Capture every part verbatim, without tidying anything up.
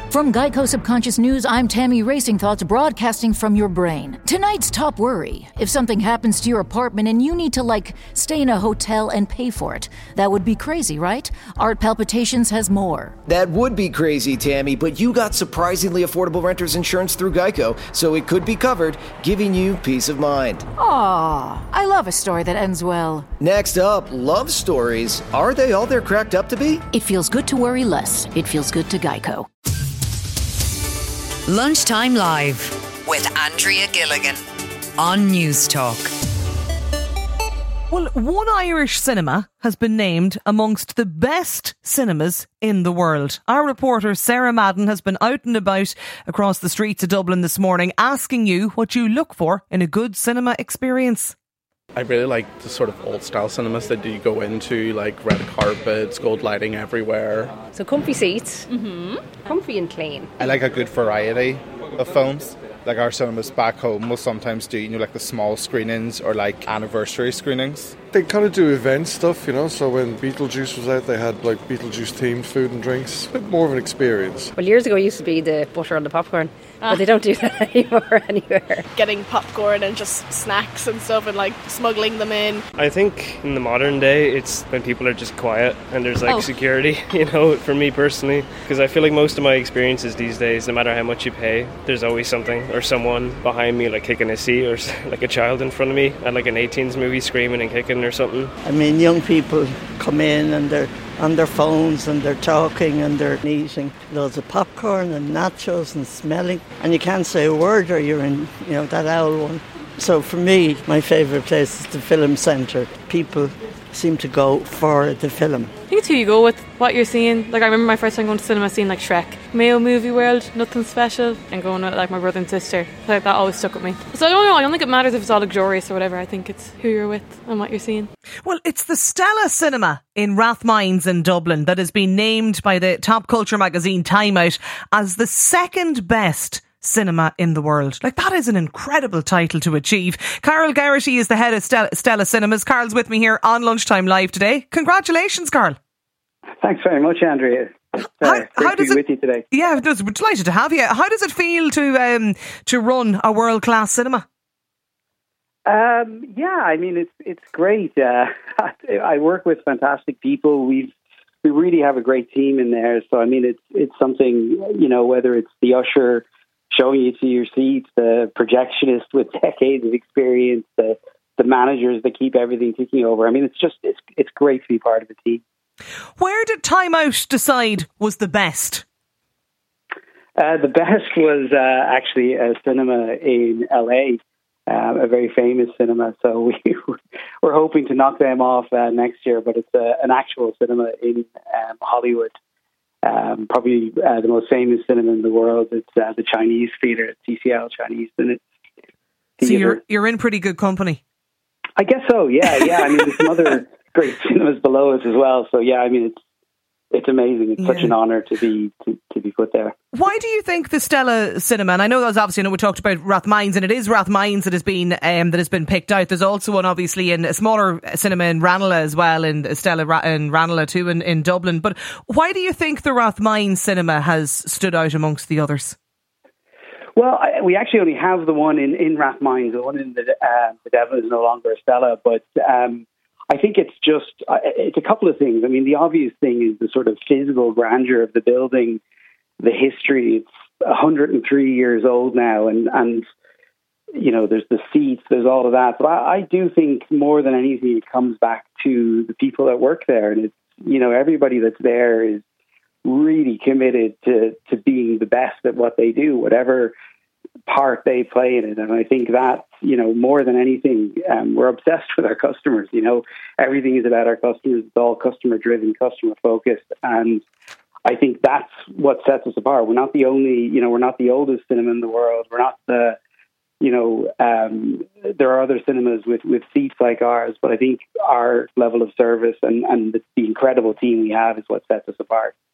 From Geico Subconscious News, I'm Tammy Racing Thoughts, broadcasting from your brain. Tonight's top worry: if something happens to your apartment and you need to, like, stay in a hotel and pay for it. That would be crazy, right? Art Palpitations has more. That would be crazy, Tammy, but you got surprisingly affordable renter's insurance through Geico, so it could be covered, giving you peace of mind. Aw, I love a story that ends well. Next up, love stories. Are they all they're cracked up to be? It feels good to worry less. It feels good to Geico. Lunchtime Live with Andrea Gilligan on News Talk. Well, One Irish Cinema has been named amongst the best cinemas in the world. Our reporter Sarah Madden has been out and about across the streets of Dublin this morning, asking you what you look for in a good cinema experience. I really like the sort of old style cinemas that you go into, like red carpets, gold lighting everywhere. So comfy seats, mm-hmm. comfy and clean. I like a good variety of films. Like our cinemas back home will sometimes do, you know, like the small screenings or like anniversary screenings. They kind of do event stuff, you know, so when Beetlejuice was out, they had like Beetlejuice themed food and drinks. A bit more of an experience. Well, years ago it used to be the butter on the popcorn, ah. but they don't do that anymore anywhere. Getting popcorn and just snacks and stuff and like smuggling them in. I think in the modern day it's when people are just quiet and there's like oh. security, you know, for me personally. Because I feel like most of my experiences these days, no matter how much you pay, there's always something or someone behind me like kicking a seat, or like a child in front of me at like an eighteens movie screaming and kicking or something. I mean, young people come in and they're on their phones and they're talking and they're eating loads of popcorn and nachos and smelling, and you can't say a word or you're in, you know, that owl one. So for me, my favourite place is the film centre. People seem to go for the film. I think it's who you go with, what you're seeing. Like I remember my first time going to cinema seeing like Shrek. Mayo Movie World, nothing special, and going with like my brother and sister. Like, that always stuck with me. So I don't know, I don't think it matters if it's all luxurious or whatever. I think it's who you're with and what you're seeing. Well, it's the Stella Cinema in Rathmines in Dublin that has been named by the top culture magazine Time Out as the second best cinema in the world. Like, that is an incredible title to achieve. Carol Garrity is the head of Stella, Stella Cinemas. Carol's with me here on Lunchtime Live today. Congratulations, Carl. Thanks very much, Andrea. It's, uh, how, great how to does be it, with you today. Yeah, we're delighted to have you. How does it feel to um, to run a world class cinema? Um, yeah, I mean it's it's great. Uh, I work with fantastic people. We've we really have a great team in there. So I mean it's it's something, you know, whether it's the usher showing you to your seat, the projectionist with decades of experience, the the managers that keep everything ticking over. I mean it's just it's it's great to be part of a team. Where did Time Out decide was the best? Uh, the best was uh, actually a cinema in L A, uh, a very famous cinema. So we, we're hoping to knock them off uh, next year, but it's uh, an actual cinema in um, Hollywood. Um, probably uh, the most famous cinema in the world. It's uh, the Chinese Theatre, T C L Chinese Theatre. So you're, you're in pretty good company. I guess so, yeah. yeah. I mean, there's some other great cinemas below us as well. So, yeah, I mean, it's it's amazing. It's yeah. such an honour to be to, to be put there. Why do you think the Stella Cinema, and I know that was obviously, you know, we talked about Rathmines, and it is Rathmines that has been um, that has been picked out. There's also one, obviously, in a smaller cinema in Ranelagh as well, in Stella Ra- in Ranelagh too, in, in Dublin. But why do you think the Rathmines Cinema has stood out amongst the others? Well, I, we actually only have the one in, in Rathmines. The one in the, uh, the Devil is no longer a Stella, but um, I think it's just, uh, it's a couple of things. I mean, the obvious thing is the sort of physical grandeur of the building, the history. It's one hundred three years old now, and, and you know, there's the seats, there's all of that. But I, I do think more than anything, it comes back to the people that work there. And it's, you know, everybody that's there is really committed to, to being the best at what they do, whatever part they play in it. And I think that, you know, more than anything, um, we're obsessed with our customers. You know, everything is about our customers. It's all customer driven, customer focused. And I think that's what sets us apart. We're not the only, you know, we're not the oldest cinema in the world. We're not the, you know, um, there are other cinemas with, with seats like ours, but I think our level of service and, and the, the incredible team we have is what sets us apart.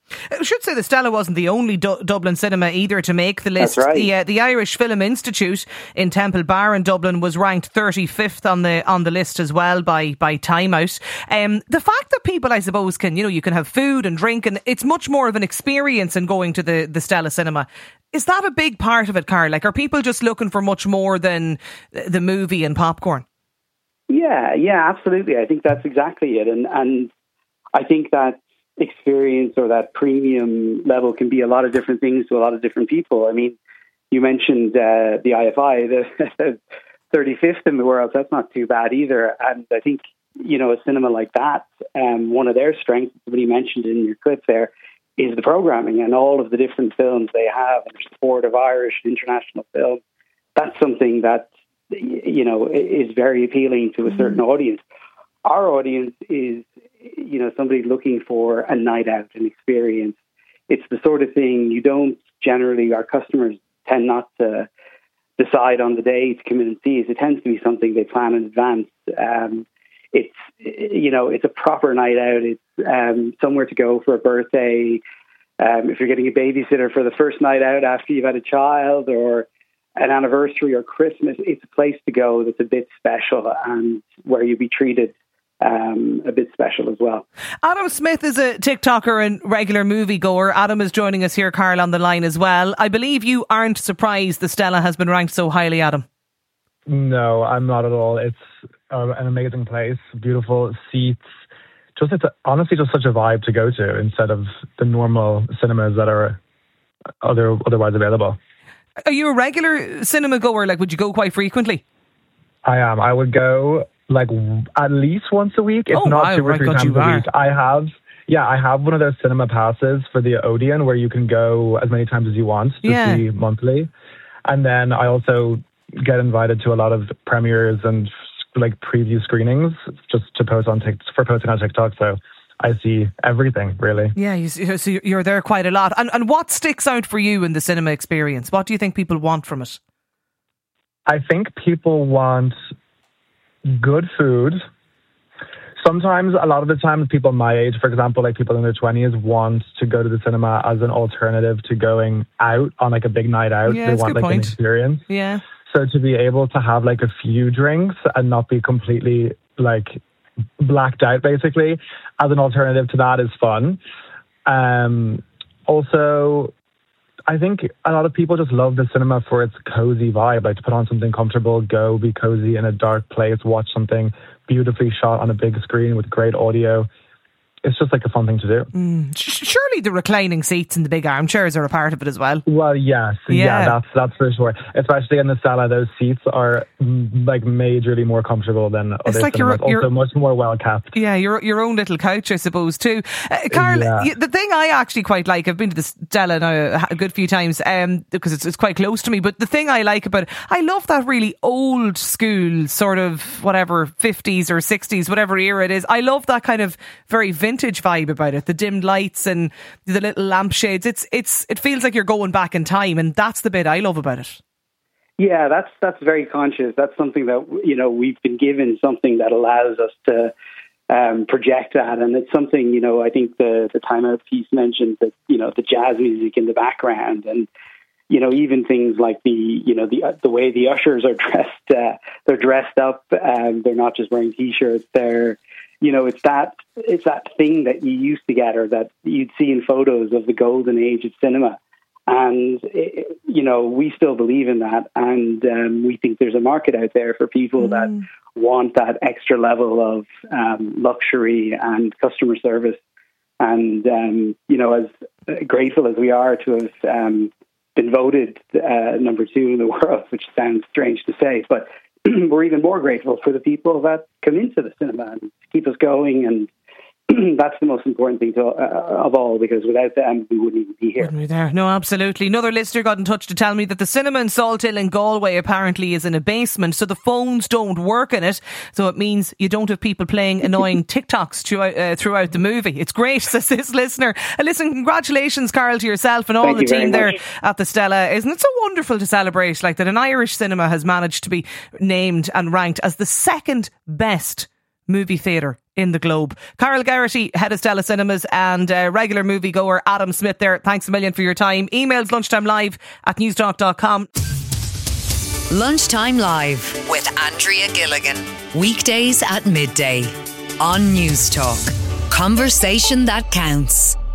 I should say the Stella wasn't the only du- Dublin cinema either to make the list. That's right. The, uh, the Irish Film Institute in Temple Bar in Dublin was ranked thirty-fifth on the on the list as well by by Time Out. Um, the fact that people, I suppose, can you know you can have food and drink, and it's much more of an experience in going to the the Stella cinema. Is that a big part of it, Carl? Like, are people just looking for much more than the movie and popcorn? Yeah, yeah, absolutely. I think that's exactly it, and and I think that experience or that premium level can be a lot of different things to a lot of different people. I mean, you mentioned uh, the I F I, the thirty-fifth in the world. That's not too bad either. And I think, you know, a cinema like that, um, one of their strengths, somebody mentioned in your clip there, is the programming and all of the different films they have and their support of Irish and international film. That's something that, you know, is very appealing to a certain mm-hmm. audience. Our audience is, you know, somebody looking for a night out, an experience. It's the sort of thing you don't generally, our customers tend not to decide on the day to come in and see it. It tends to be something they plan in advance. Um, it's, you know, it's a proper night out. It's um, somewhere to go for a birthday. Um, if you're getting a babysitter for the first night out after you've had a child, or an anniversary or Christmas, it's a place to go that's a bit special and where you'll be treated Um, a bit special as well. Adam Smith is a TikToker and regular moviegoer. Adam is joining us here, Carl, on the line as well. I believe you aren't surprised the Stella has been ranked so highly, Adam. No, I'm not at all. It's uh, an amazing place, beautiful seats. Just it's a, honestly just such a vibe to go to instead of the normal cinemas that are other otherwise available. Are you a regular cinema goer? Like, would you go quite frequently? I am. I would go like at least once a week, if oh, not wow, two or right, three God, times a are. week. I have, yeah, I have one of those cinema passes for the Odeon where you can go as many times as you want to yeah. see monthly. And then I also get invited to a lot of premieres and like preview screenings just to post on TikTok, for posting on TikTok. So I see everything, really. Yeah, you, so you're there quite a lot. And, and what sticks out for you in the cinema experience? What do you think people want from it? I think people want good food. Sometimes, a lot of the times, people my age, for example, like people in their twenties, want to go to the cinema as an alternative to going out on like a big night out. Yeah, they that's want a good like point. an experience. Yeah. So to be able to have like a few drinks and not be completely like blacked out, basically, as an alternative to that is fun. Um, also, I think a lot of people just love the cinema for its cozy vibe, like to put on something comfortable, go be cozy in a dark place, watch something beautifully shot on a big screen with great audio. It's just like a fun thing to do. Mm. Surely the reclining seats and the big armchairs are a part of it as well. Well, yes. Yeah, yeah that's that's for sure. Especially in the Stella, those seats are mm, like majorly more comfortable than other like cinemas. You're, you're, also much more well kept. Yeah, your your own little couch, I suppose, too. Uh, Carl, yeah. the thing I actually quite like, I've been to the Stella now a good few times um, because it's, it's quite close to me, but the thing I like about it, I love that really old school sort of whatever, fifties or sixties, whatever era it is. I love that kind of very vintage vibe about it. The dimmed lights and the little lampshades. It's it's it feels like you're going back in time, and that's the bit I love about it. Yeah, that's that's very conscious. That's something that, you know, we've been given something that allows us to um, project that, and it's something, you know, I think the the Time Out piece mentioned that, you know, the jazz music in the background, and you know, even things like the, you know, the uh, the way the ushers are dressed. Uh, they're dressed up. Um, they're not just wearing t-shirts. They're You know, it's that it's that thing that you used to get, or that you'd see in photos of the golden age of cinema, and it, you know, we still believe in that, and um, we think there's a market out there for people mm. that want that extra level of um, luxury and customer service. And um, you know, as grateful as we are to have um, been voted uh, number two in the world, which sounds strange to say, but we're even more grateful for the people that come into the cinema and keep us going, and that's the most important thing to, uh, of all, because without them we wouldn't even be here. Wouldn't be there. No, absolutely. Another listener got in touch to tell me that the cinema in Salthill in Galway apparently is in a basement, so the phones don't work in it, so it means you don't have people playing annoying TikToks throughout, uh, throughout the movie. It's great, says this listener. And listen, congratulations, Carl, to yourself and all Thank the team there much. at the Stella. Isn't it so wonderful to celebrate like that an Irish cinema has managed to be named and ranked as the second best movie theatre in the globe. Carol Geraghty, head of Stella Cinemas, and uh, regular moviegoer Adam Smith there. Thanks a million for your time. Emails lunchtime live at newstalk dot com. Lunchtime Live with Andrea Gilligan. Weekdays at midday on Newstalk. Conversation that counts.